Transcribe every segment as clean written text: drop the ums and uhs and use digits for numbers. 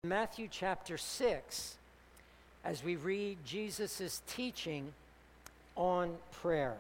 Matthew chapter 6 as we read Jesus' teaching on prayer.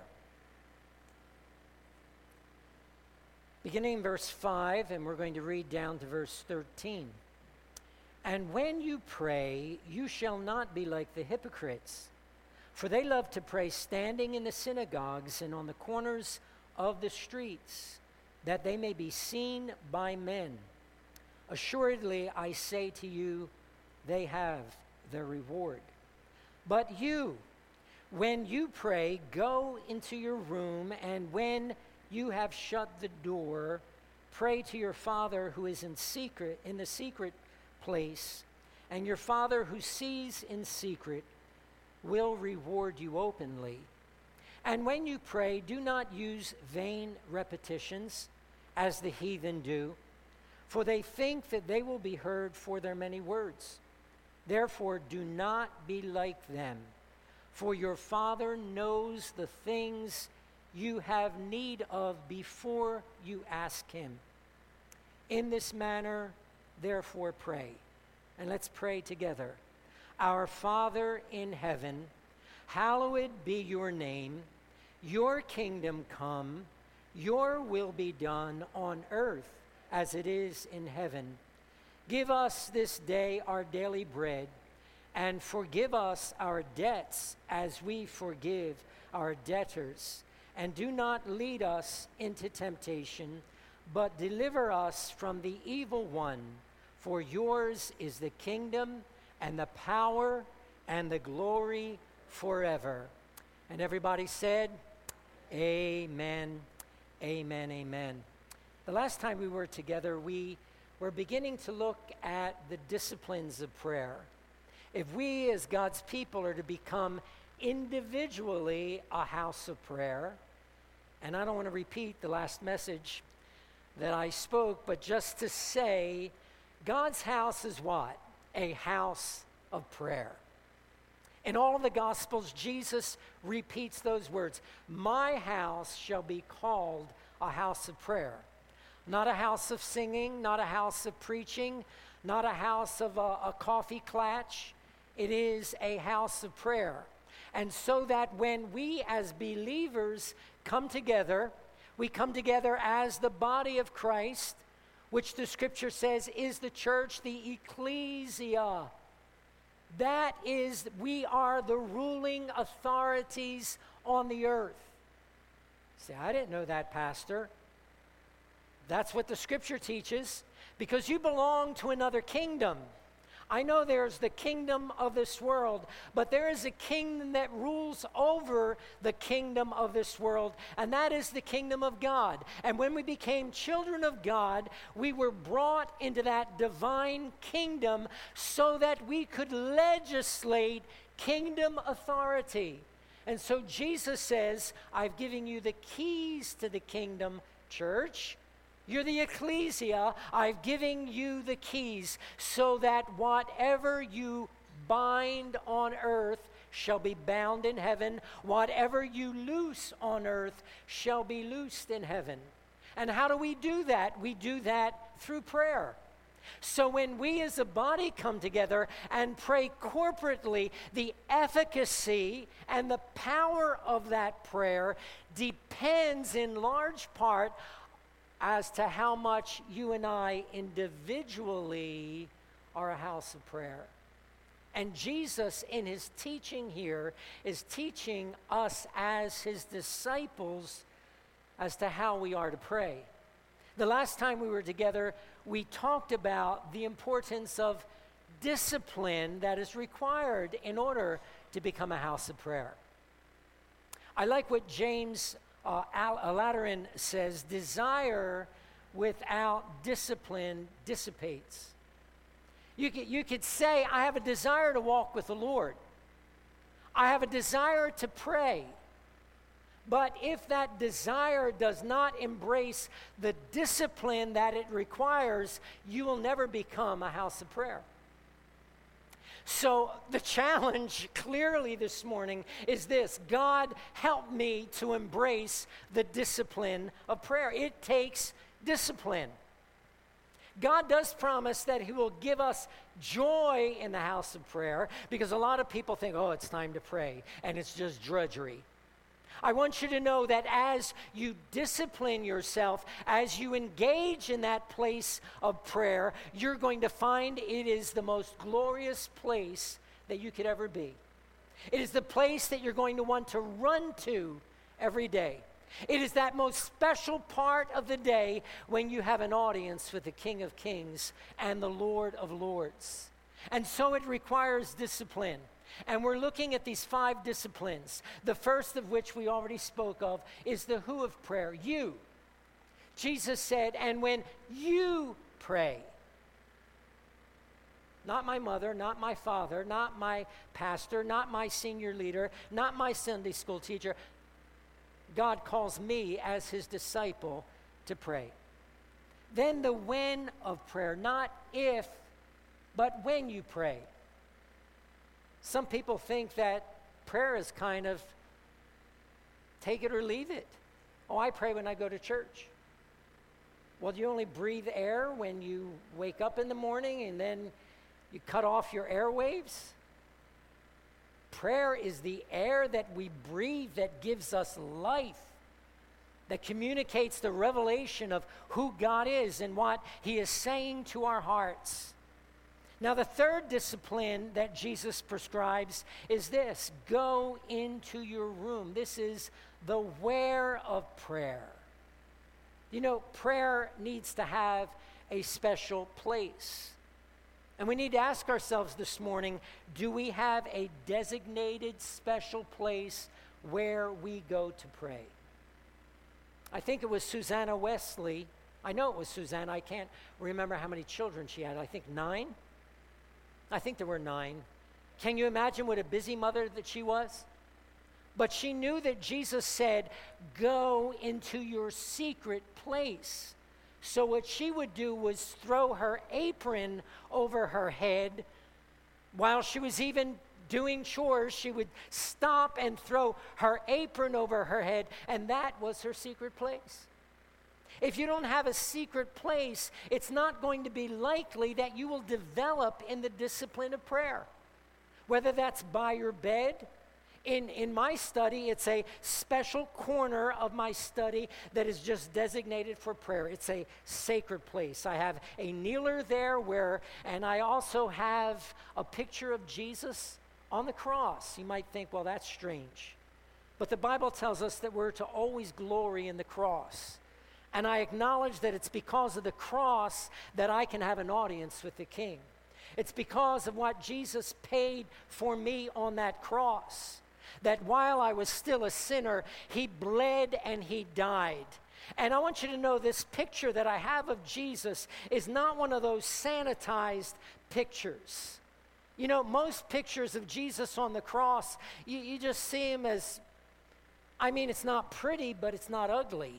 Beginning in verse 5, and we're going to read down to verse 13. And when you pray, you shall not be like the hypocrites, for they love to pray standing in the synagogues and on the corners of the streets, that they may be seen by men. Assuredly, I say to you, they have their reward. But you, when you pray, go into your room, and when you have shut the door, pray to your Father who is in the secret place, and your Father who sees in secret will reward you openly. And when you pray, do not use vain repetitions as the heathen do, for they think that they will be heard for their many words. Therefore, do not be like them, for your Father knows the things you have need of before you ask him. In this manner, therefore, pray. And let's pray together. Our Father in heaven, hallowed be your name. Your kingdom come. Your will be done on earth as it is in heaven. Give us this day our daily bread, and forgive us our debts as we forgive our debtors. And do not lead us into temptation, but deliver us from the evil one. For yours is the kingdom and the power and the glory forever. And everybody said, amen, amen, amen. The last time we were together, we were beginning to look at the disciplines of prayer. If we as God's people are to become individually a house of prayer, and I don't want to repeat the last message that I spoke, but just to say, God's house is what? A house of prayer. In all of the Gospels, Jesus repeats those words. My house shall be called a house of prayer. Not a house of singing, not a house of preaching, not a house of a coffee klatch. It is a house of prayer. And so that when we as believers come together, we come together as the body of Christ, which the scripture says is the church, the ecclesia. That is, we are the ruling authorities on the earth. Say, I didn't know that, Pastor. That's what the scripture teaches, because you belong to another kingdom. I know there's the kingdom of this world, but there is a kingdom that rules over the kingdom of this world, and that is the kingdom of God. And when we became children of God, we were brought into that divine kingdom so that we could legislate kingdom authority. And so Jesus says, I've given you the keys to the kingdom, church. You're the ecclesia. I've given you the keys so that whatever you bind on earth shall be bound in heaven. Whatever you loose on earth shall be loosed in heaven. And how do we do that? We do that through prayer. So when we as a body come together and pray corporately, the efficacy and the power of that prayer depends in large part as to how much you and I individually are a house of prayer. And Jesus, in his teaching here, is teaching us as his disciples as to how we are to pray. The last time we were together, we talked about the importance of discipline that is required in order to become a house of prayer. I like what James Lateran says, desire without discipline dissipates. You could say, I have a desire to walk with the Lord. I have a desire to pray. But if that desire does not embrace the discipline that it requires, you will never become a house of prayer. So the challenge clearly this morning is this: God, help me to embrace the discipline of prayer. It takes discipline. God does promise that he will give us joy in the house of prayer, because a lot of people think, oh, it's time to pray, and it's just drudgery. I want you to know that as you discipline yourself, as you engage in that place of prayer, you're going to find it is the most glorious place that you could ever be. It is the place that you're going to want to run to every day. It is that most special part of the day when you have an audience with the King of Kings and the Lord of Lords. And so it requires discipline. And we're looking at these 5 disciplines. The first of which we already spoke of is the who of prayer, you. Jesus said, and when you pray, not my mother, not my father, not my pastor, not my senior leader, not my Sunday school teacher, God calls me as his disciple to pray. Then the when of prayer, not if, but when you pray. Some people think that prayer is kind of take it or leave it. Oh, I pray when I go to church. Well, do you only breathe air when you wake up in the morning and then you cut off your airwaves? Prayer is the air that we breathe that gives us life, that communicates the revelation of who God is and what he is saying to our hearts. Now, the third discipline that Jesus prescribes is this: go into your room. This is the where of prayer. You know, prayer needs to have a special place. And we need to ask ourselves this morning, do we have a designated special place where we go to pray? I think it was Susanna Wesley. I know it was Susanna. I can't remember how many children she had. I think 9. I think there were 9. Can you imagine what a busy mother that she was? But she knew that Jesus said, go into your secret place. So what she would do was throw her apron over her head. While she was even doing chores, she would stop and throw her apron over her head, and that was her secret place. If you don't have a secret place, it's not going to be likely that you will develop in the discipline of prayer. Whether that's by your bed. In my study, it's a special corner of my study that is just designated for prayer. It's a sacred place. I have a kneeler there and I also have a picture of Jesus on the cross. You might think, well, that's strange. But the Bible tells us that we're to always glory in the cross. And I acknowledge that it's because of the cross that I can have an audience with the King. It's because of what Jesus paid for me on that cross, that while I was still a sinner, he bled and he died. And I want you to know this picture that I have of Jesus is not one of those sanitized pictures. You know, most pictures of Jesus on the cross, you just see him as, it's not pretty, but it's not ugly.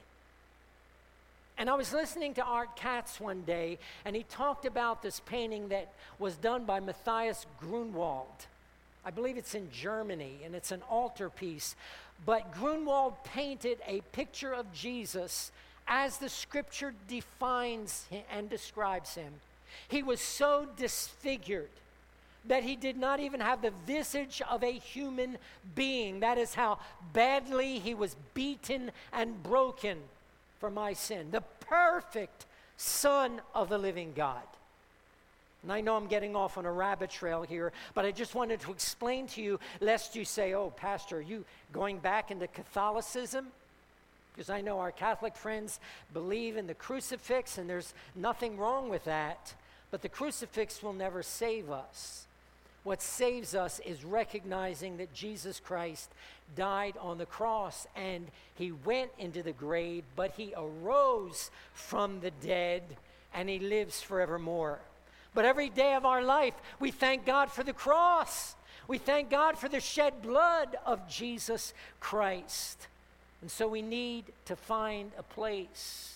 And I was listening to Art Katz one day, and he talked about this painting that was done by Matthias Grunwald. I believe it's in Germany, and it's an altarpiece. But Grunwald painted a picture of Jesus as the scripture defines him and describes him. He was so disfigured that he did not even have the visage of a human being. That is how badly he was beaten and broken for my sin. The perfect Son of the living God. And I know I'm getting off on a rabbit trail here, but I just wanted to explain to you, lest you say, oh, Pastor, are you going back into Catholicism? Because I know our Catholic friends believe in the crucifix, and there's nothing wrong with that. But the crucifix will never save us. What saves us is recognizing that Jesus Christ died on the cross, and he went into the grave, but he arose from the dead, and he lives forevermore. But every day of our life, we thank God for the cross. We thank God for the shed blood of Jesus Christ. And so we need to find a place,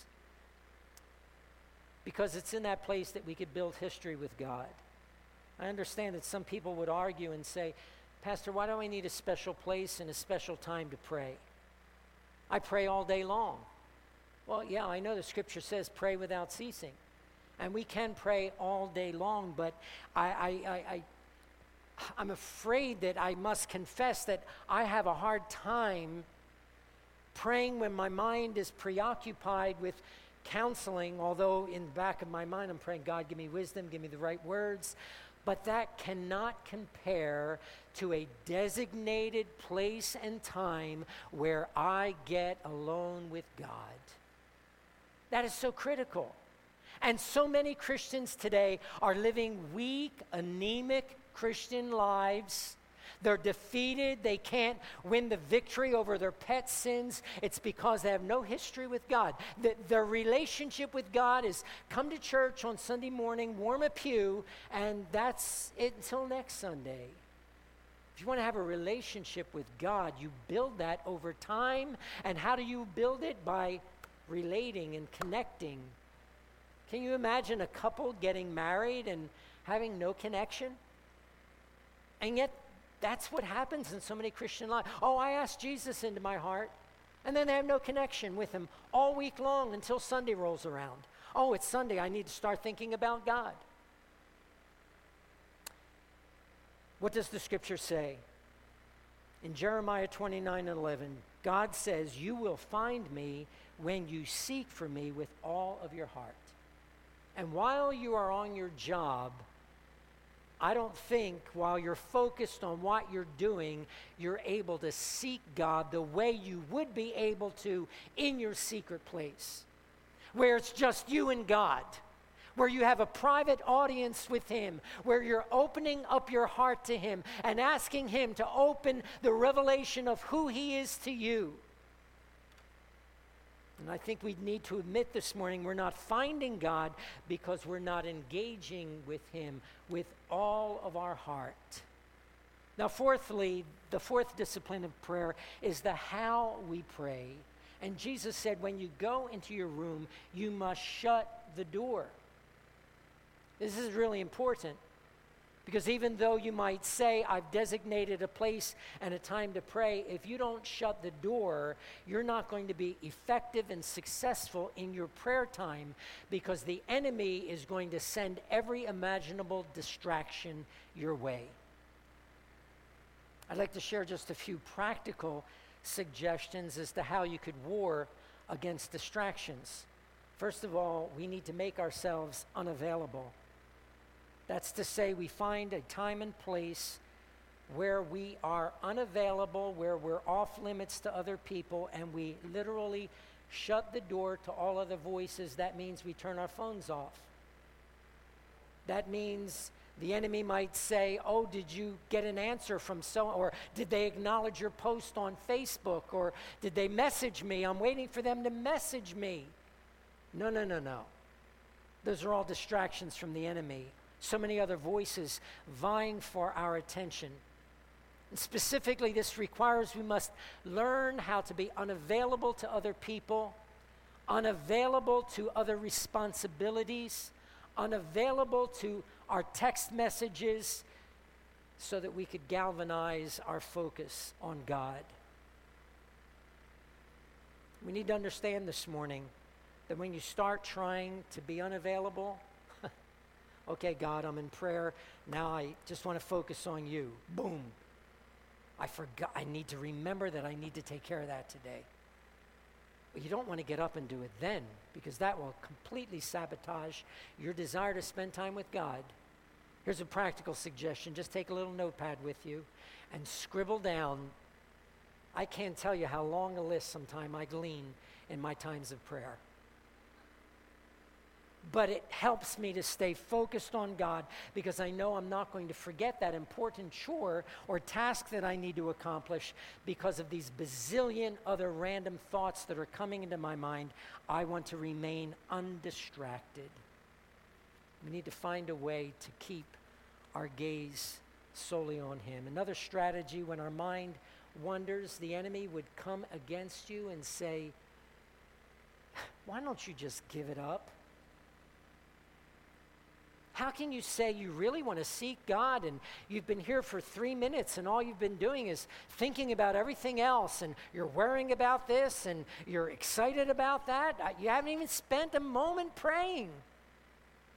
because it's in that place that we could build history with God. I understand that some people would argue and say, Pastor, why do I need a special place and a special time to pray? I pray all day long. Well, yeah, I know the scripture says pray without ceasing. And we can pray all day long, but I'm afraid that I must confess that I have a hard time praying when my mind is preoccupied with counseling, although in the back of my mind I'm praying, God, give me wisdom, give me the right words. But that cannot compare to a designated place and time where I get alone with God. That is so critical. And so many Christians today are living weak, anemic Christian lives. They're defeated. They can't win the victory over their pet sins. It's because they have no history with God. Their relationship with God is come to church on Sunday morning, warm a pew, and that's it until next Sunday. If you want to have a relationship with God, you build that over time. And how do you build it? By relating and connecting. Can you imagine a couple getting married and having no connection? And yet, that's what happens in so many Christian lives. Oh, I asked Jesus into my heart, and then they have no connection with him all week long until Sunday rolls around. Oh, it's Sunday, I need to start thinking about God. What does the scripture say? In Jeremiah 29:11, God says, you will find me when you seek for me with all of your heart. And while you are on your job, I don't think while you're focused on what you're doing, you're able to seek God the way you would be able to in your secret place, where it's just you and God, where you have a private audience with him, where you're opening up your heart to him and asking him to open the revelation of who he is to you. And I think we need to admit this morning we're not finding God because we're not engaging with him with all of our heart. Now, fourthly, the fourth discipline of prayer is the how we pray. And Jesus said, when you go into your room, you must shut the door. This is really important. Because even though you might say, I've designated a place and a time to pray, if you don't shut the door, you're not going to be effective and successful in your prayer time because the enemy is going to send every imaginable distraction your way. I'd like to share just a few practical suggestions as to how you could war against distractions. First of all, we need to make ourselves unavailable. That's to say, we find a time and place where we are unavailable, where we're off limits to other people, and we literally shut the door to all other voices. That means we turn our phones off. That means the enemy might say, oh, did you get an answer from so, or did they acknowledge your post on Facebook, or did they message me? I'm waiting for them to message me. No. Those are all distractions from the enemy. So many other voices vying for our attention. And specifically, this requires we must learn how to be unavailable to other people, unavailable to other responsibilities, unavailable to our text messages, so that we could galvanize our focus on God. We need to understand this morning that when you start trying to be unavailable, okay, God, I'm in prayer. Now I just want to focus on you. Boom. I forgot. I need to remember that I need to take care of that today. But you don't want to get up and do it then, because that will completely sabotage your desire to spend time with God. Here's a practical suggestion. Just take a little notepad with you and scribble down. I can't tell you how long a list sometime I glean in my times of prayer. But it helps me to stay focused on God because I know I'm not going to forget that important chore or task that I need to accomplish because of these bazillion other random thoughts that are coming into my mind. I want to remain undistracted. We need to find a way to keep our gaze solely on him. Another strategy, when our mind wanders, the enemy would come against you and say, why don't you just give it up? How can you say you really want to seek God and you've been here for 3 minutes and all you've been doing is thinking about everything else and you're worrying about this and you're excited about that? You haven't even spent a moment praying.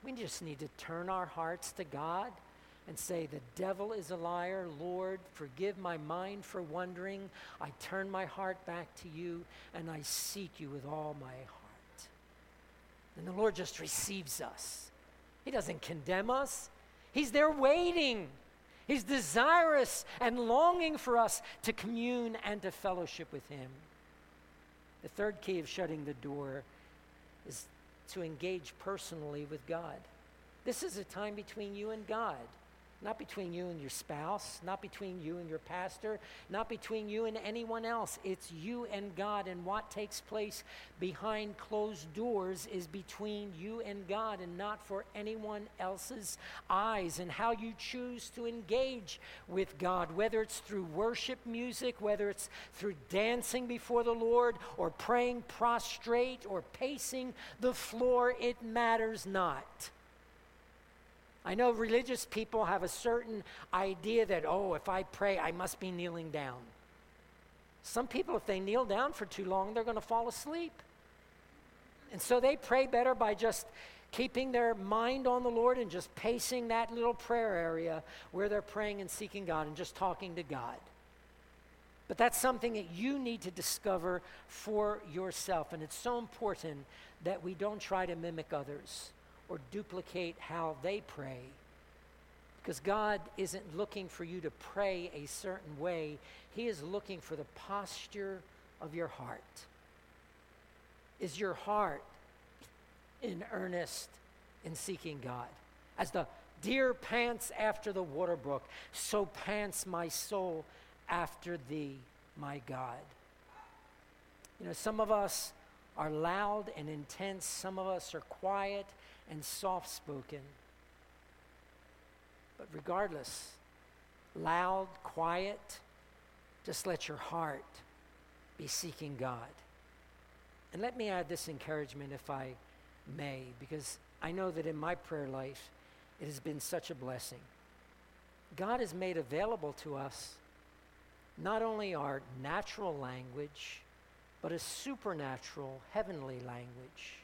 We just need to turn our hearts to God and say, the devil is a liar. Lord, forgive my mind for wandering. I turn my heart back to you, and I seek you with all my heart. And the Lord just receives us. He doesn't condemn us. He's there waiting. He's desirous and longing for us to commune and to fellowship with him. The third key of shutting the door is to engage personally with God. This is a time between you and God, not between you and your spouse, not between you and your pastor, not between you and anyone else. It's you and God, and what takes place behind closed doors is between you and God and not for anyone else's eyes. And how you choose to engage with God, whether it's through worship music, whether it's through dancing before the Lord or praying prostrate or pacing the floor, it matters not. I know religious people have a certain idea that, if I pray, I must be kneeling down. Some people, if they kneel down for too long, they're going to fall asleep. And so they pray better by just keeping their mind on the Lord and just pacing that little prayer area where they're praying and seeking God and just talking to God. But that's something that you need to discover for yourself. And it's so important that we don't try to mimic others or duplicate how they pray, because God isn't looking for you to pray a certain way. He is looking for the posture of your heart. Is your heart in earnest in seeking God? As the deer pants after the water brook, so pants my soul after thee, my God. You know, some of us are loud and intense. Some of us are quiet and soft-spoken. But regardless, loud, quiet, just let your heart be seeking God. And let me add this encouragement, if I may, because I know that in my prayer life, it has been such a blessing. God has made available to us not only our natural language, but a supernatural, heavenly language.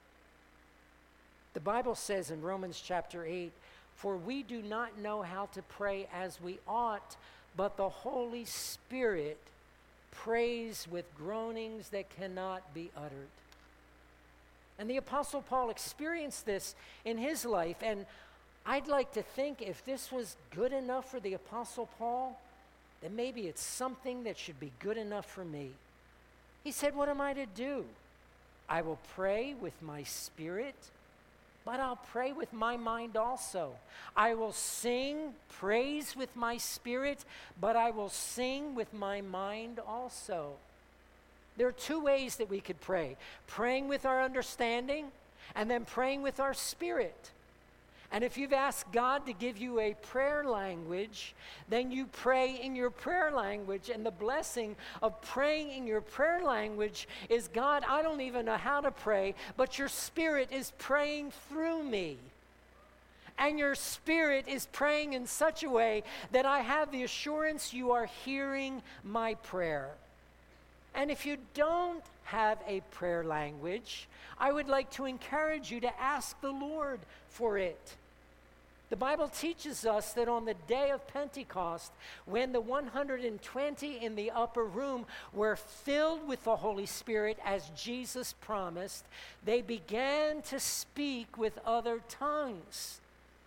The Bible says in Romans chapter 8, "For we do not know how to pray as we ought, but the Holy Spirit prays with groanings that cannot be uttered." And the Apostle Paul experienced this in his life, and I'd like to think if this was good enough for the Apostle Paul, then maybe it's something that should be good enough for me. He said, what am I to do? I will pray with my spirit, but I'll pray with my mind also. I will sing praise with my spirit, but I will sing with my mind also. There are two ways that we could pray. Praying with our understanding, and then praying with our spirit. And if you've asked God to give you a prayer language, then you pray in your prayer language. And the blessing of praying in your prayer language is, God, I don't even know how to pray, but your spirit is praying through me. And your spirit is praying in such a way that I have the assurance you are hearing my prayer. And if you don't have a prayer language, I would like to encourage you to ask the Lord for it. The Bible teaches us that on the day of Pentecost, when the 120 in the upper room were filled with the Holy Spirit as Jesus promised, they began to speak with other tongues.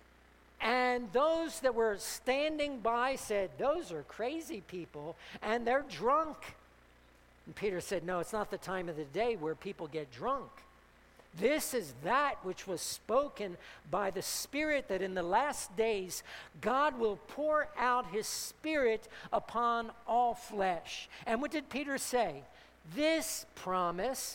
And those that were standing by said, those are crazy people, and they're drunk. And Peter said, no, it's not the time of the day where people get drunk. This is that which was spoken by the Spirit, that in the last days God will pour out his Spirit upon all flesh. And what did Peter say? This promise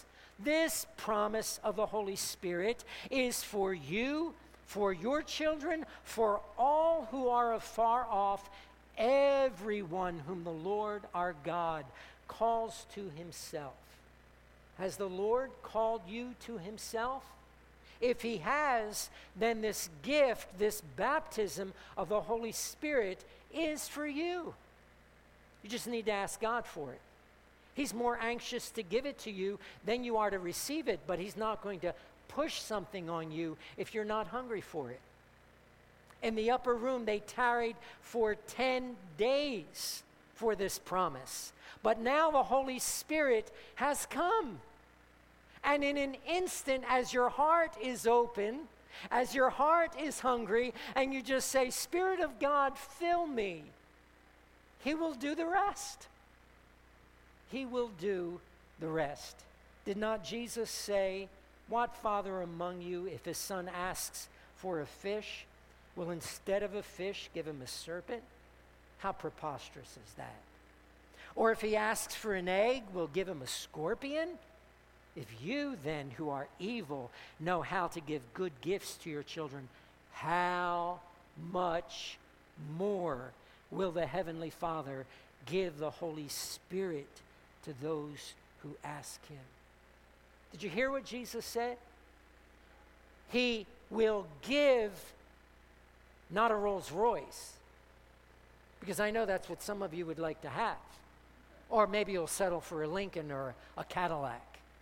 of the Holy Spirit is for you, for your children, for all who are afar off, everyone whom the Lord our God calls to himself. Has the Lord called you to himself? If he has, then this gift, this baptism of the Holy Spirit is for you. You just need to ask God for it. He's more anxious to give it to you than you are to receive it, but he's not going to push something on you if you're not hungry for it. In the upper room, they tarried for 10 days for this promise. But now the Holy Spirit has come. And in an instant, as your heart is open, as your heart is hungry, and you just say, Spirit of God, fill me, He will do the rest. He will do the rest. Did not Jesus say, what father among you, if his son asks for a fish, will instead of a fish give him a serpent? How preposterous is that? Or if he asks for an egg, will give him a scorpion? If you then, who are evil, know how to give good gifts to your children, how much more will the Heavenly Father give the Holy Spirit to those who ask Him? Did you hear what Jesus said? He will give not a Rolls Royce, because I know that's what some of you would like to have. Or maybe you'll settle for a Lincoln or a Cadillac.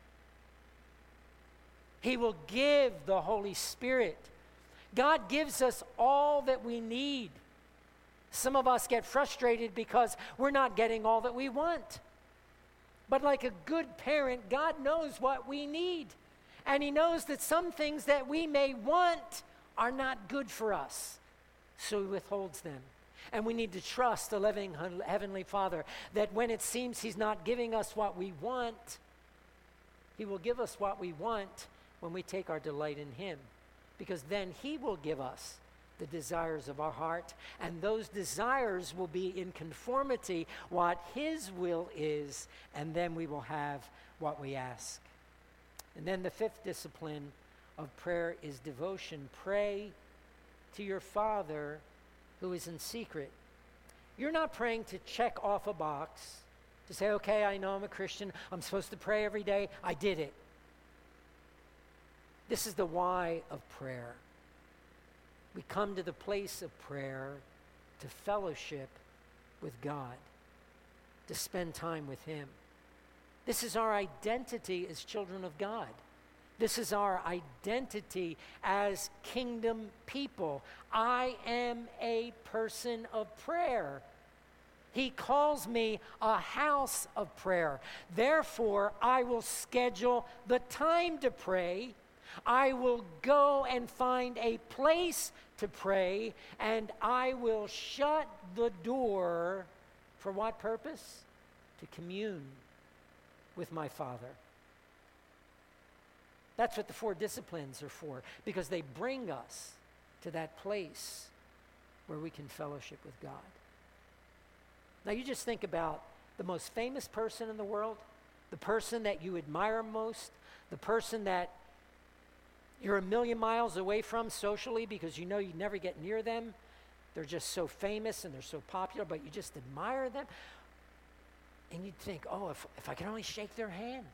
He will give the Holy Spirit. God gives us all that we need. Some of us get frustrated because we're not getting all that we want. But like a good parent, God knows what we need. And He knows that some things that we may want are not good for us. So He withholds them. And we need to trust the loving Heavenly Father that when it seems He's not giving us what we want, He will give us what we want when we take our delight in Him. Because then He will give us the desires of our heart, and those desires will be in conformity what His will is, and then we will have what we ask. And then the fifth discipline of prayer is devotion. Pray to your Father who is in secret. You're not praying to check off a box, to say, okay, I know I'm a Christian, I'm supposed to pray every day, I did it. This is the why of prayer. We come to the place of prayer to fellowship with God, to spend time with Him. This is our identity as children of God. This is our identity as kingdom people. I am a person of prayer. He calls me a house of prayer. Therefore, I will schedule the time to pray. I will go and find a place to pray, and I will shut the door. For what purpose? To commune with my Father. That's what the four disciplines are for, because they bring us to that place where we can fellowship with God. Now you just think about the most famous person in the world, the person that you admire most, the person that you're a million miles away from socially because you know you never get near them. They're just so famous and they're so popular, but you just admire them. And you'd think, oh, if I could only shake their hand.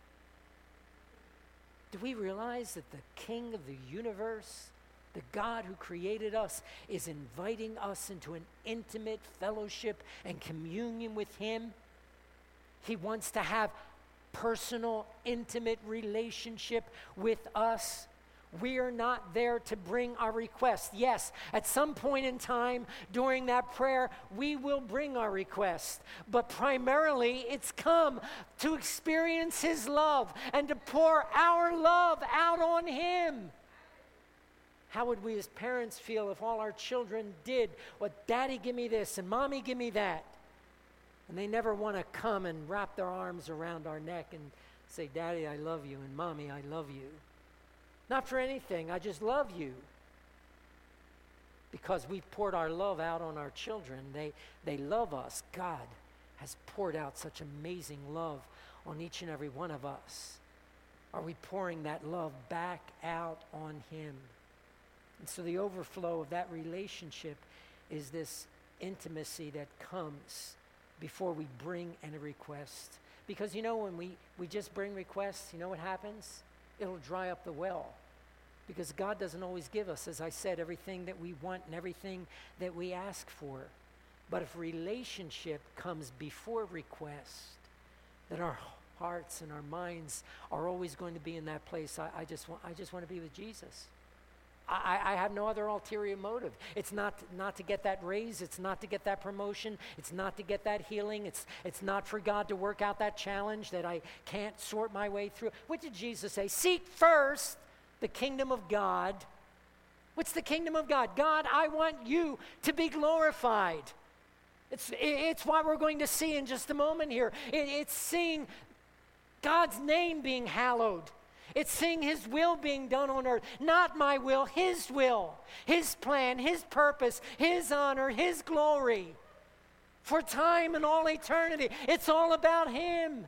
Do we realize that the King of the universe, the God who created us, is inviting us into an intimate fellowship and communion with Him? He wants to have personal, intimate relationship with us. We are not there to bring our requests. Yes, at some point in time during that prayer, we will bring our request. But primarily, it's come to experience His love and to pour our love out on Him. How would we as parents feel if all our children did what Daddy give me this and Mommy give me that? And they never want to come and wrap their arms around our neck and say, Daddy, I love you, and Mommy, I love you. Not for anything, I just love you. Because we've poured our love out on our children. They love us. God has poured out such amazing love on each and every one of us. Are we pouring that love back out on Him? And so the overflow of that relationship is this intimacy that comes before we bring any request. Because you know, when we just bring requests, you know what happens? It'll dry up the well. Because God doesn't always give us, as I said, everything that we want and everything that we ask for. But if relationship comes before request, then our hearts and our minds are always going to be in that place. I just want to be with Jesus. I have no other ulterior motive. It's not to get that raise. It's not to get that promotion. It's not to get that healing. It's not for God to work out that challenge that I can't sort my way through. What did Jesus say? Seek first the kingdom of God. What's the kingdom of God? God, I want you to be glorified. It's what we're going to see in just a moment here. It's seeing God's name being hallowed. It's seeing his will being done on earth. Not my will, his will. His plan, his purpose, his honor, his glory. For time and all eternity. It's all about him.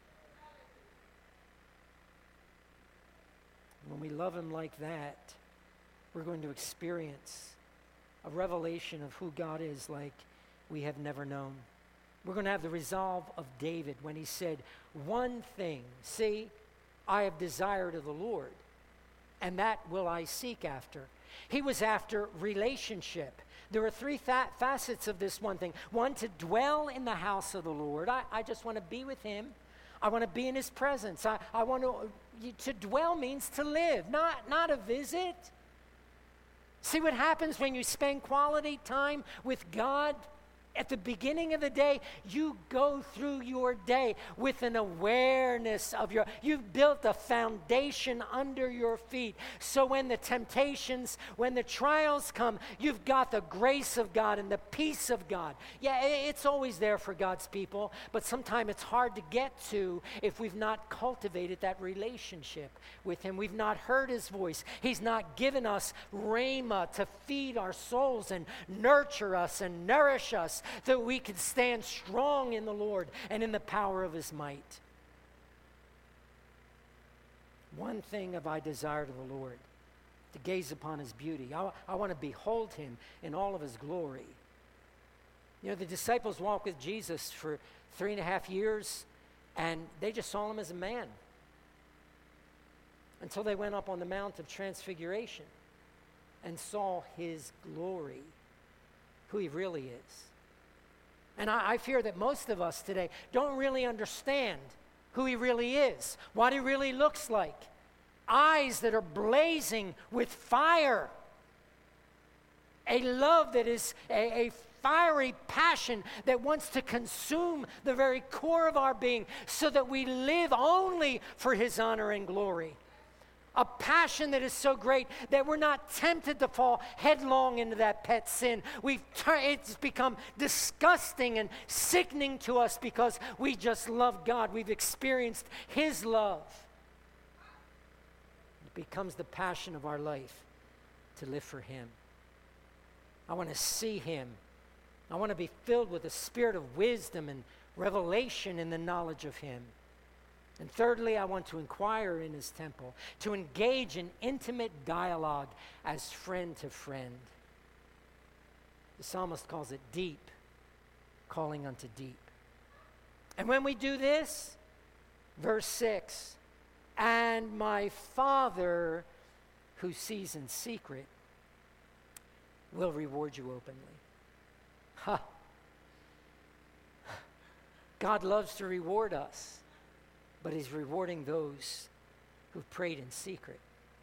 When we love him like that, we're going to experience a revelation of who God is like we have never known. We're going to have the resolve of David when he said, one thing, see, I have desired of the Lord, and that will I seek after. He was after relationship. There are three facets of this one thing. One, to dwell in the house of the Lord. I just want to be with him. I want to be in his presence. I want to dwell means to live, not a visit. See what happens when you spend quality time with God? At the beginning of the day, you go through your day with an awareness of you've built a foundation under your feet. So when the temptations, when the trials come, you've got the grace of God and the peace of God. Yeah, it's always there for God's people, but sometimes it's hard to get to if we've not cultivated that relationship with him. We've not heard his voice. He's not given us rhema to feed our souls and nurture us and nourish us, that we can stand strong in the Lord and in the power of his might. One thing have I desired of the Lord, to gaze upon his beauty. I want to behold him in all of his glory. You know, the disciples walked with Jesus for 3.5 years, and they just saw him as a man until they went up on the Mount of Transfiguration and saw his glory, who he really is. And I fear that most of us today don't really understand who he really is, what he really looks like. Eyes that are blazing with fire. A love that is a fiery passion that wants to consume the very core of our being so that we live only for his honor and glory. A passion that is so great that we're not tempted to fall headlong into that pet sin. It's become disgusting and sickening to us because we just love God. We've experienced his love. It becomes the passion of our life to live for him. I want to see him. I want to be filled with a spirit of wisdom and revelation in the knowledge of him. And thirdly, I want to inquire in his temple, to engage in intimate dialogue as friend to friend. The psalmist calls it deep, calling unto deep. And when we do this, verse 6, and my Father who sees in secret will reward you openly. Ha! God loves to reward us. But he's rewarding those who've prayed in secret.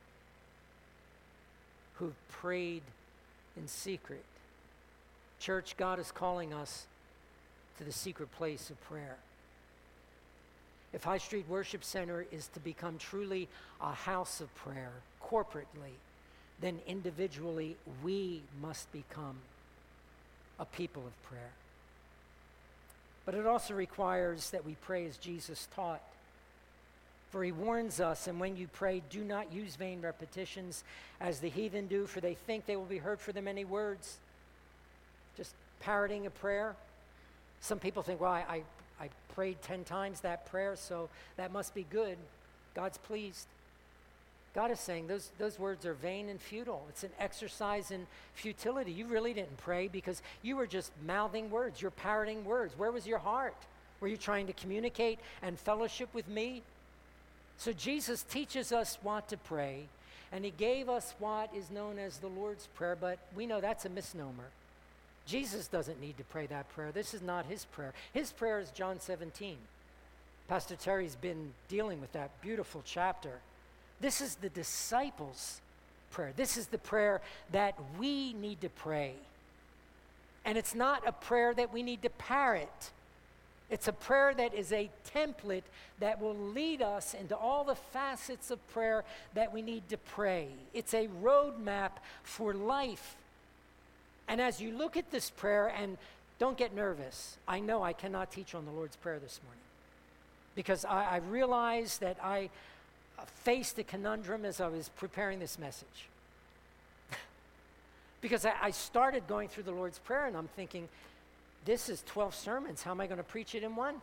Who've prayed in secret. Church, God is calling us to the secret place of prayer. If High Street Worship Center is to become truly a house of prayer, corporately, then individually we must become a people of prayer. But it also requires that we pray as Jesus taught. For he warns us, and when you pray, do not use vain repetitions as the heathen do, for they think they will be heard for their many words. Just parroting a prayer. Some people think, well, I prayed 10 times that prayer, so that must be good. God's pleased. God is saying those words are vain and futile. It's an exercise in futility. You really didn't pray because you were just mouthing words. You're parroting words. Where was your heart? Were you trying to communicate and fellowship with me? So Jesus teaches us what to pray, and he gave us what is known as the Lord's Prayer, but we know that's a misnomer. Jesus doesn't need to pray that prayer. This is not his prayer. His prayer is John 17. Pastor Terry's been dealing with that beautiful chapter. This is the disciples' prayer. This is the prayer that we need to pray. And it's not a prayer that we need to parrot. It's a prayer that is a template that will lead us into all the facets of prayer that we need to pray. It's a roadmap for life. And as you look at this prayer, and don't get nervous. I know I cannot teach on the Lord's Prayer this morning because I realized that I faced a conundrum as I was preparing this message. Because I started going through the Lord's Prayer and I'm thinking, this is 12 sermons. How am I going to preach it in one?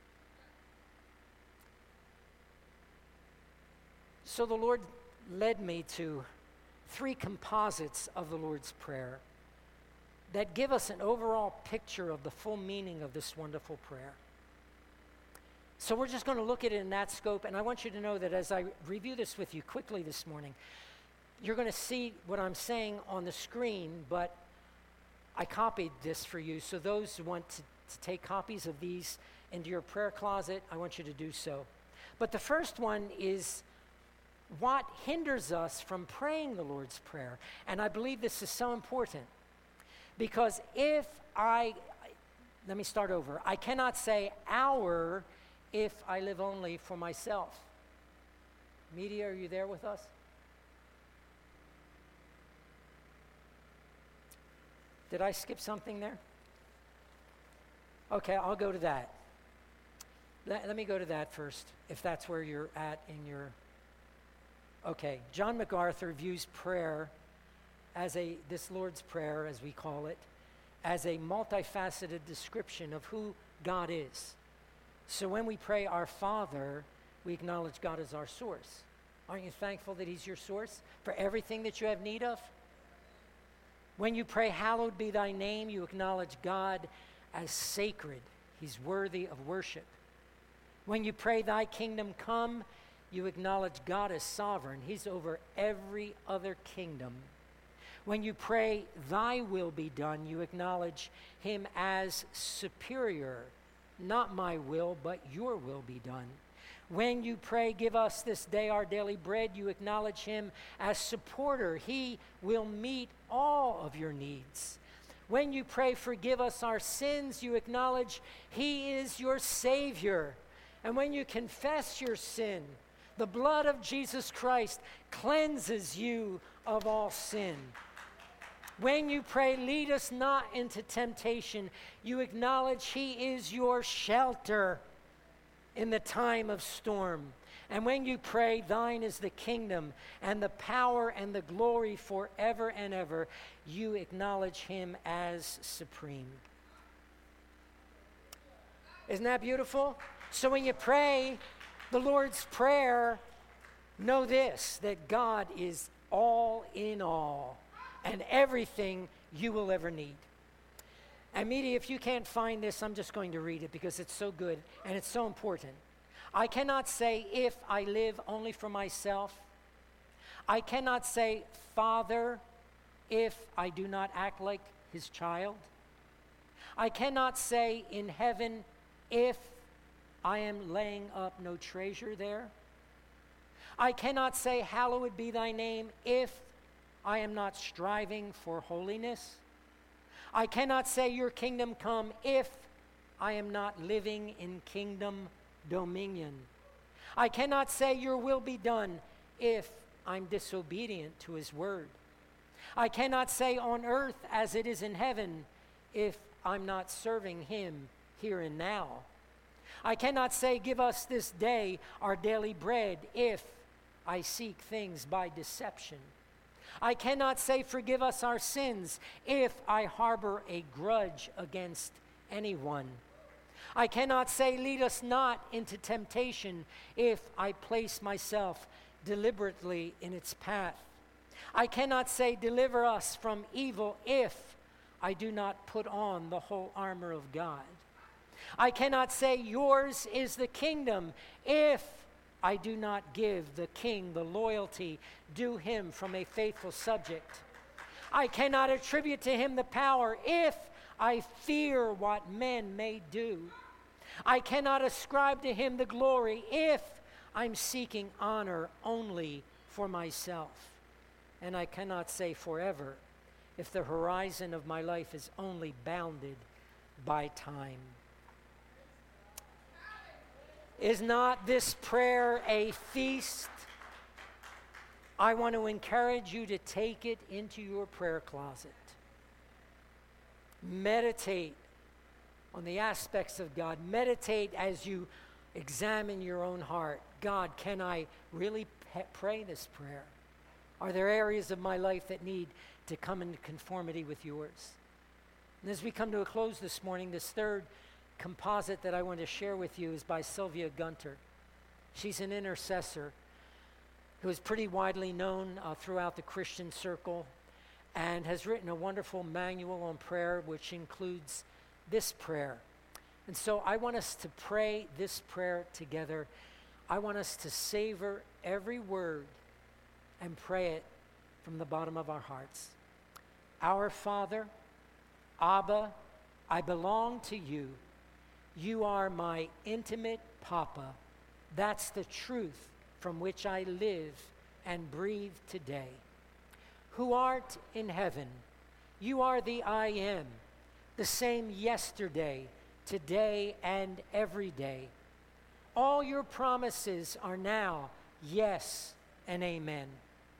So the Lord led me to 3 composites of the Lord's Prayer that give us an overall picture of the full meaning of this wonderful prayer. So we're just going to look at it in that scope, and I want you to know that as I review this with you quickly this morning, you're going to see what I'm saying on the screen, but I copied this for you, so those who want to take copies of these into your prayer closet, I want you to do so. But the first one is what hinders us from praying the Lord's Prayer, and I believe this is so important, because let me start over. I cannot say our if I live only for myself. Media, are you there with us? Did I skip something there? Okay, I'll go to that. Let me go to that first, if that's where you're at in your... Okay, John MacArthur views prayer as this Lord's Prayer, as we call it, as a multifaceted description of who God is. So when we pray our Father, we acknowledge God as our source. Aren't you thankful that He's your source for everything that you have need of? When you pray, hallowed be thy name, you acknowledge God as sacred. He's worthy of worship. When you pray, thy kingdom come, you acknowledge God as sovereign. He's over every other kingdom. When you pray, thy will be done, you acknowledge Him as superior. Not my will, but your will be done. When you pray, give us this day our daily bread, you acknowledge Him as supporter. He will meet all of your needs. When you pray, forgive us our sins, you acknowledge He is your Savior. And when you confess your sin, the blood of Jesus Christ cleanses you of all sin. When you pray, lead us not into temptation, you acknowledge He is your shelter in the time of storm. And when you pray, thine is the kingdom and the power and the glory forever and ever, you acknowledge Him as supreme. Isn't that beautiful? So when you pray the Lord's Prayer, know this, that God is all in all and everything you will ever need. And media, if you can't find this, I'm just going to read it because it's so good and it's so important. I cannot say, if I live only for myself. I cannot say, Father, if I do not act like His child. I cannot say, in heaven, if I am laying up no treasure there. I cannot say, hallowed be thy name, if I am not striving for holiness. I cannot say, your kingdom come, if I am not living in kingdom dominion. I cannot say, your will be done, if I'm disobedient to His word. I cannot say, on earth as it is in heaven, if I'm not serving Him here and now. I cannot say, give us this day our daily bread, if I seek things by deception. I cannot say, forgive us our sins, if I harbor a grudge against anyone. I cannot say, lead us not into temptation, if I place myself deliberately in its path. I cannot say, deliver us from evil, if I do not put on the whole armor of God. I cannot say, yours is the kingdom, if I do not give the king the loyalty due him from a faithful subject. I cannot attribute to him the power, if I fear what men may do. I cannot ascribe to him the glory if I'm seeking honor only for myself. And I cannot say forever if the horizon of my life is only bounded by time. Is not this prayer a feast? I want to encourage you to take it into your prayer closet. Meditate on the aspects of God. Meditate as you examine your own heart. God, can I really pray this prayer? Are there areas of my life that need to come into conformity with yours? And as we come to a close this morning, this third composite that I want to share with you is by Sylvia Gunter. She's an intercessor who is pretty widely known throughout the Christian circle and has written a wonderful manual on prayer, which includes this prayer. And so I want us to pray this prayer together. I want us to savor every word and pray it from the bottom of our hearts. Our Father, Abba, I belong to you. You are my intimate Papa. That's the truth from which I live and breathe today. Who art in heaven, you are the I am, the same yesterday, today, and every day. All your promises are now yes and amen.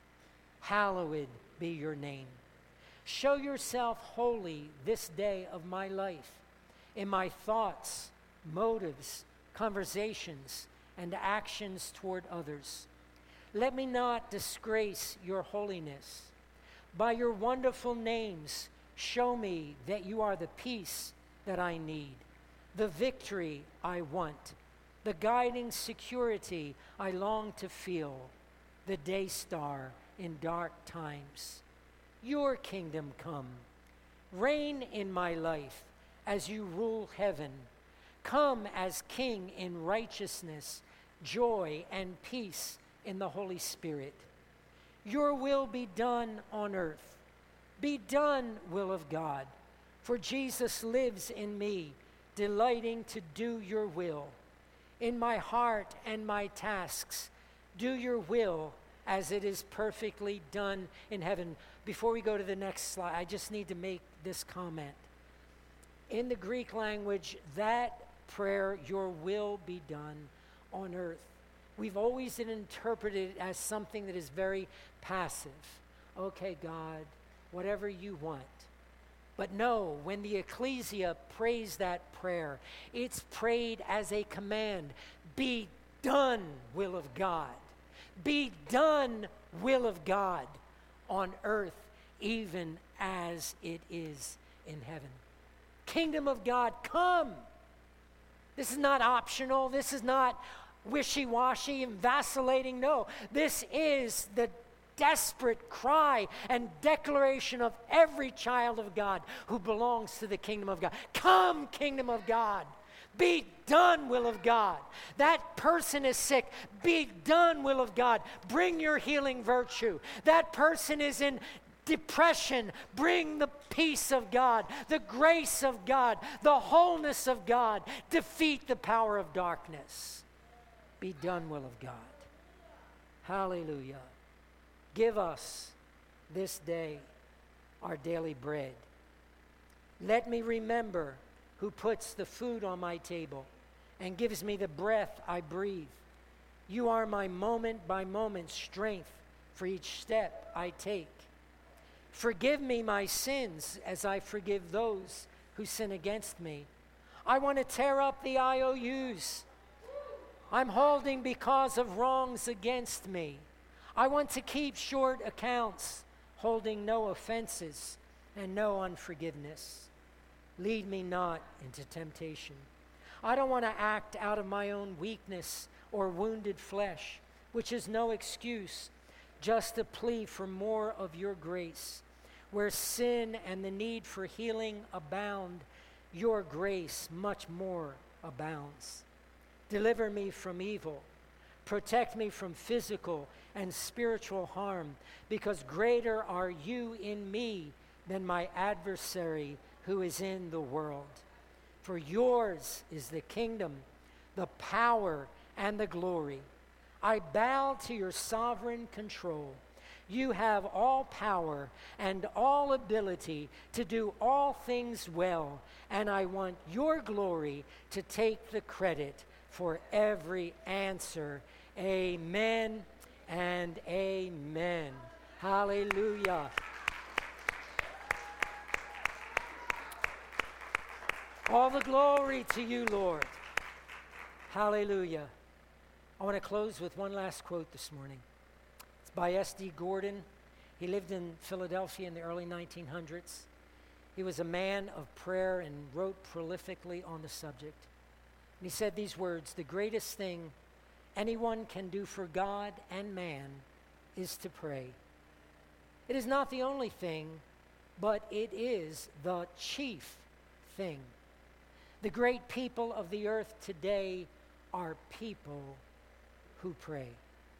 Hallowed be your name. Show yourself holy this day of my life, in my thoughts, motives, conversations, and actions toward others. Let me not disgrace your holiness. By your wonderful names, show me that you are the peace that I need, the victory I want, the guiding security I long to feel, the day star in dark times. Your kingdom come. Reign in my life as you rule heaven. Come as King in righteousness, joy, and peace in the Holy Spirit. Your will be done on earth. Be done, will of God, for Jesus lives in me, delighting to do your will. In my heart and my tasks, do your will as it is perfectly done in heaven. Before we go to the next slide, I just need to make this comment. In the Greek language, that prayer, your will be done on earth, we've always interpreted it as something that is very passive. Okay, God, whatever you want. But no, when the ecclesia prays that prayer, it's prayed as a command. Be done, will of God. Be done, will of God, on earth, even as it is in heaven. Kingdom of God, come. This is not optional. This is not wishy-washy and vacillating. No, this is the desperate cry and declaration of every child of God who belongs to the kingdom of God. Come, kingdom of God. Be done, will of God. That person is sick. Be done, will of God. Bring your healing virtue. That person is in depression. Bring the peace of God, the grace of God, the wholeness of God. Defeat the power of darkness. Be done, will of God. Hallelujah. Give us this day our daily bread. Let me remember who puts the food on my table and gives me the breath I breathe. You are my moment by moment strength for each step I take. Forgive me my sins as I forgive those who sin against me. I want to tear up the IOUs I'm holding because of wrongs against me. I want to keep short accounts, holding no offenses and no unforgiveness. Lead me not into temptation. I don't want to act out of my own weakness or wounded flesh, which is no excuse, just a plea for more of your grace. Where sin and the need for healing abound, your grace much more abounds. Deliver me from evil. Protect me from physical and spiritual harm, because greater are you in me than my adversary who is in the world. For yours is the kingdom, the power, and the glory. I bow to your sovereign control. You have all power and all ability to do all things well, and I want your glory to take the credit for every answer. Amen and amen. Hallelujah. All the glory to you, Lord. Hallelujah. I want to close with one last quote this morning. It's by S.D. Gordon. He lived in Philadelphia in the early 1900s. He was a man of prayer and wrote prolifically on the subject. And he said these words, "The greatest thing anyone can do for God and man is to pray. It is not the only thing, but it is the chief thing. The great people of the earth today are people who pray."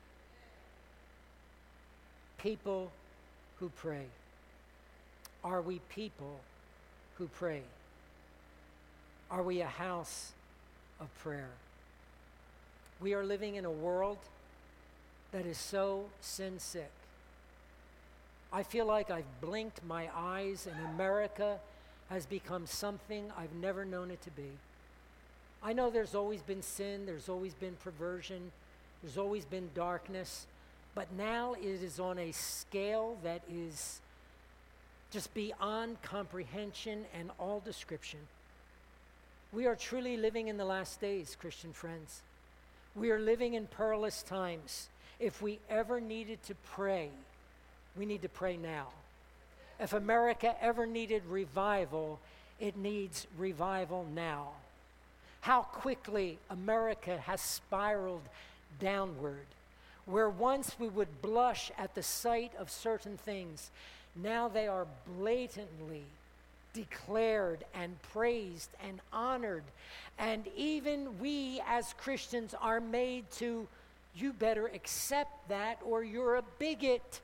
People who pray. Are we people who pray? Are we a house of prayer? We are living in a world that is so sin sick. I feel like I've blinked my eyes and America has become something I've never known it to be. I know there's always been sin, there's always been perversion, there's always been darkness, but now it is on a scale that is just beyond comprehension and all description. We are truly living in the last days, Christian friends. We are living in perilous times. If we ever needed to pray, we need to pray now. If America ever needed revival, it needs revival now. How quickly America has spiraled downward. Where once we would blush at the sight of certain things, now they are blatantly declared and praised and honored. And even we as Christians are made to, you better accept that or you're a bigot.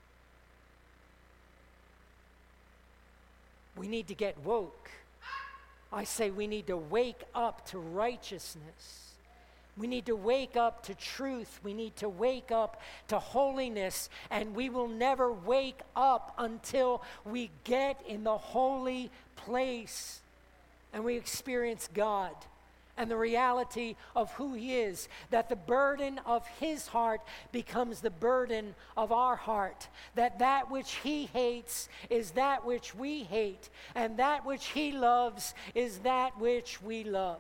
We need to get woke. I say we need to wake up to righteousness. We need to wake up to truth. We need to wake up to holiness. And we will never wake up until we get in the holy place and we experience God and the reality of who He is, that the burden of His heart becomes the burden of our heart, that which He hates is that which we hate, and that which He loves is that which we love.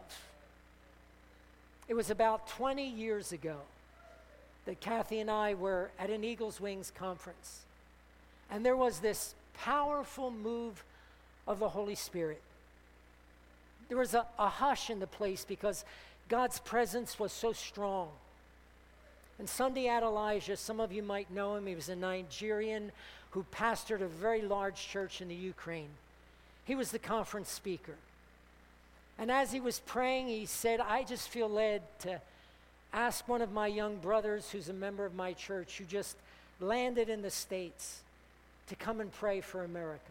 It was about 20 years ago that Kathy and I were at an Eagles Wings conference, and there was this powerful move of the Holy Spirit. There was a hush in the place because God's presence was so strong. And Sunday Adelijah, some of you might know him, he was a Nigerian who pastored a very large church in the Ukraine. He was the conference speaker. And as he was praying, he said, I just feel led to ask one of my young brothers who's a member of my church who just landed in the States to come and pray for America.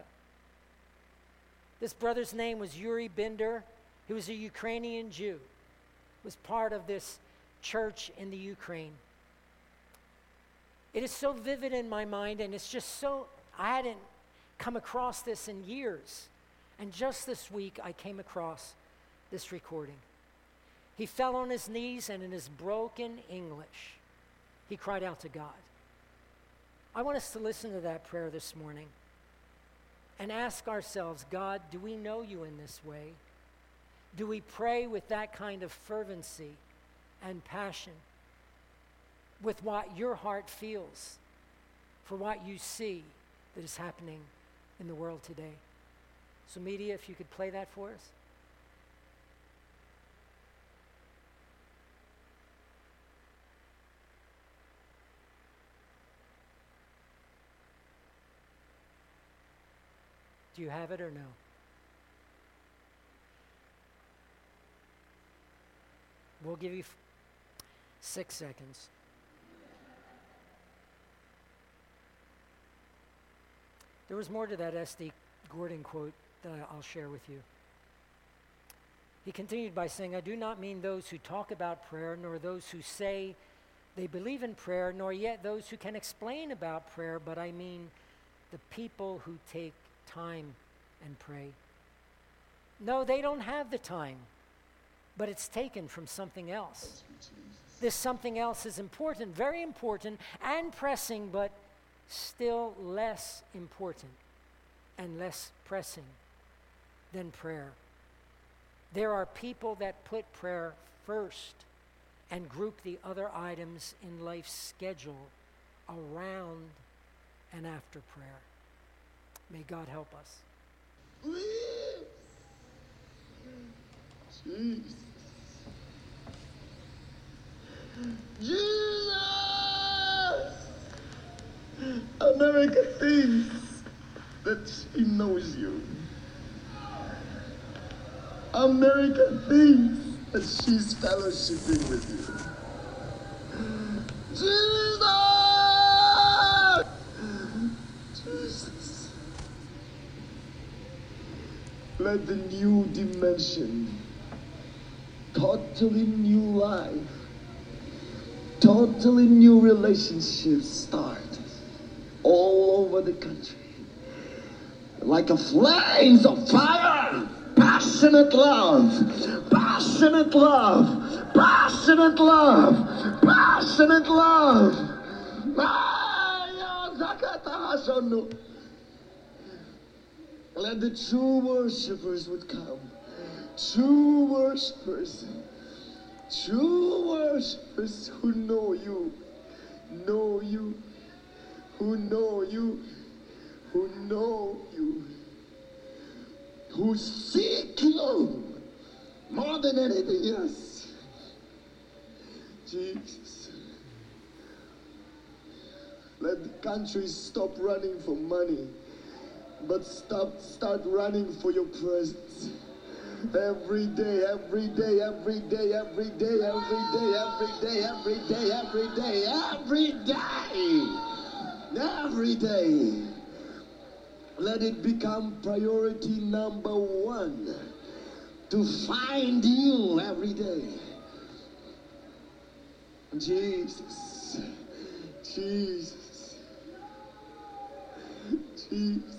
This brother's name was Yuri Binder. He was a Ukrainian Jew, was part of this church in the Ukraine. It is so vivid in my mind, and it's just so, I hadn't come across this in years. And just this week, I came across this recording. He fell on his knees, and in his broken English, he cried out to God. I want us to listen to that prayer this morning and ask ourselves, God, do we know you in this way? Do we pray with that kind of fervency and passion, with what your heart feels for what you see that is happening in the world today? So media, if you could play that for us. Do you have it or no? We'll give you 6 seconds. There was more to that S.D. Gordon quote that I'll share with you. He continued by saying, I do not mean those who talk about prayer, nor those who say they believe in prayer, nor yet those who can explain about prayer, but I mean the people who take time and pray. No, they don't have the time, but it's taken from something else. This something else is important, very important and pressing, but still less important and less pressing than prayer. There are people that put prayer first and group the other items in life's schedule around and after prayer. May God help us. Jesus. Jesus! America thinks that she knows you. America thinks that she's fellowshipping with you. Jesus! Jesus. Let the new dimension, totally new life, totally new relationships start all over the country. Like a flames of fire, passionate love, passionate love, passionate love, passionate love. Let the true worshipers would come. True worshipers who know you, who seek you more than anything else. Jesus. Let the country stop running for money, but start running for your presence. Every day, every day, every day, every day, every day, every day, every day, every day, every day, every day. Let it become priority number one to find you every day. Jesus, Jesus, Jesus.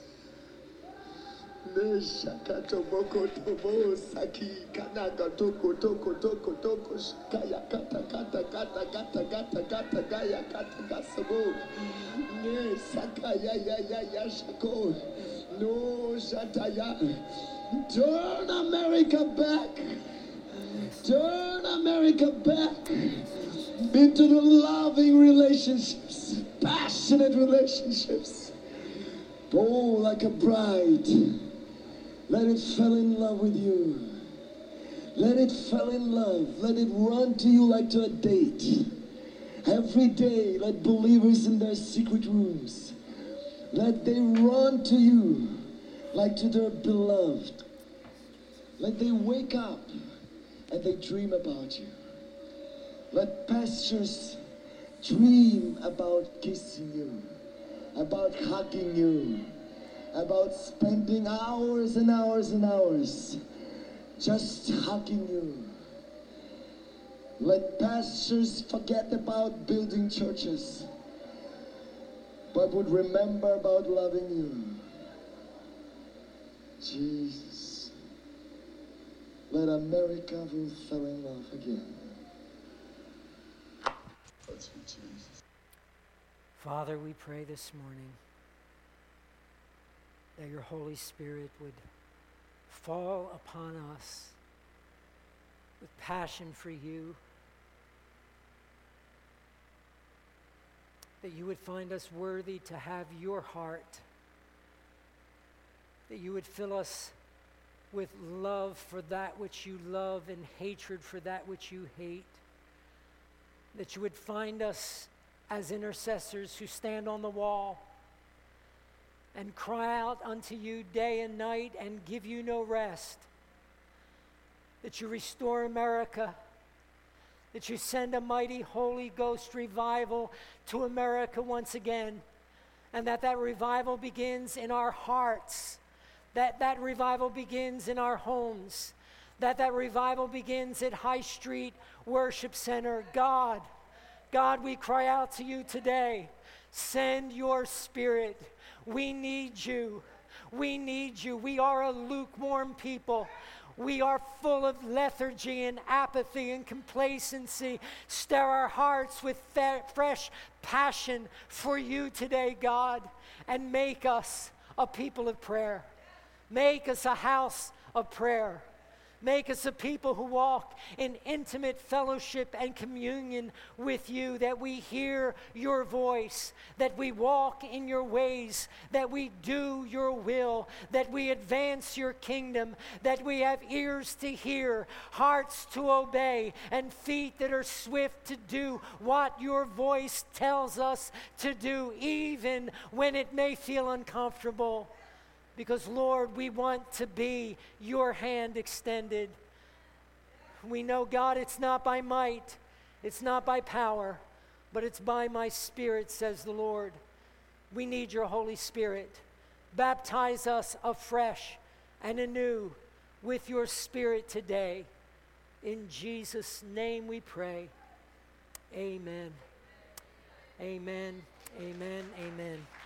Neshakato boko tobo saki kanaga toko toko toko toko shikaya kata kata kata kata kata kata gaya kata gasabo ne sakaya ya shako no shataya. Turn America back. Turn America back into the loving relationships, passionate relationships. Oh, like a bride. Let it fall in love with you. Let it fall in love. Let it run to you like to a date. Every day, let believers in their secret rooms, let they run to you like to their beloved. Let they wake up and they dream about you. Let pastors dream about kissing you, about hugging you, about spending hours and hours and hours just hugging you. Let pastors forget about building churches, but would remember about loving you. Jesus, let America will fall in love again. That's for Jesus. Father, we pray this morning that your Holy Spirit would fall upon us with passion for you, that you would find us worthy to have your heart, that you would fill us with love for that which you love and hatred for that which you hate, that you would find us as intercessors who stand on the wall and cry out unto you day and night and give you no rest, that you restore America, that you send a mighty Holy Ghost revival to America once again, and that revival begins in our hearts, that revival begins in our homes, that revival begins at High Street Worship Center. God, we cry out to you today. Send your Spirit. We need you. We need you. We are a lukewarm people. We are full of lethargy and apathy and complacency. Stir our hearts with fresh passion for you today, God, and make us a people of prayer. Make us a house of prayer. Make us a people who walk in intimate fellowship and communion with you, that we hear your voice, that we walk in your ways, that we do your will, that we advance your kingdom, that we have ears to hear, hearts to obey, and feet that are swift to do what your voice tells us to do, even when it may feel uncomfortable. Because, Lord, we want to be your hand extended. We know, God, it's not by might, it's not by power, but it's by my Spirit, says the Lord. We need your Holy Spirit. Baptize us afresh and anew with your Spirit today. In Jesus' name we pray. Amen. Amen. Amen. Amen.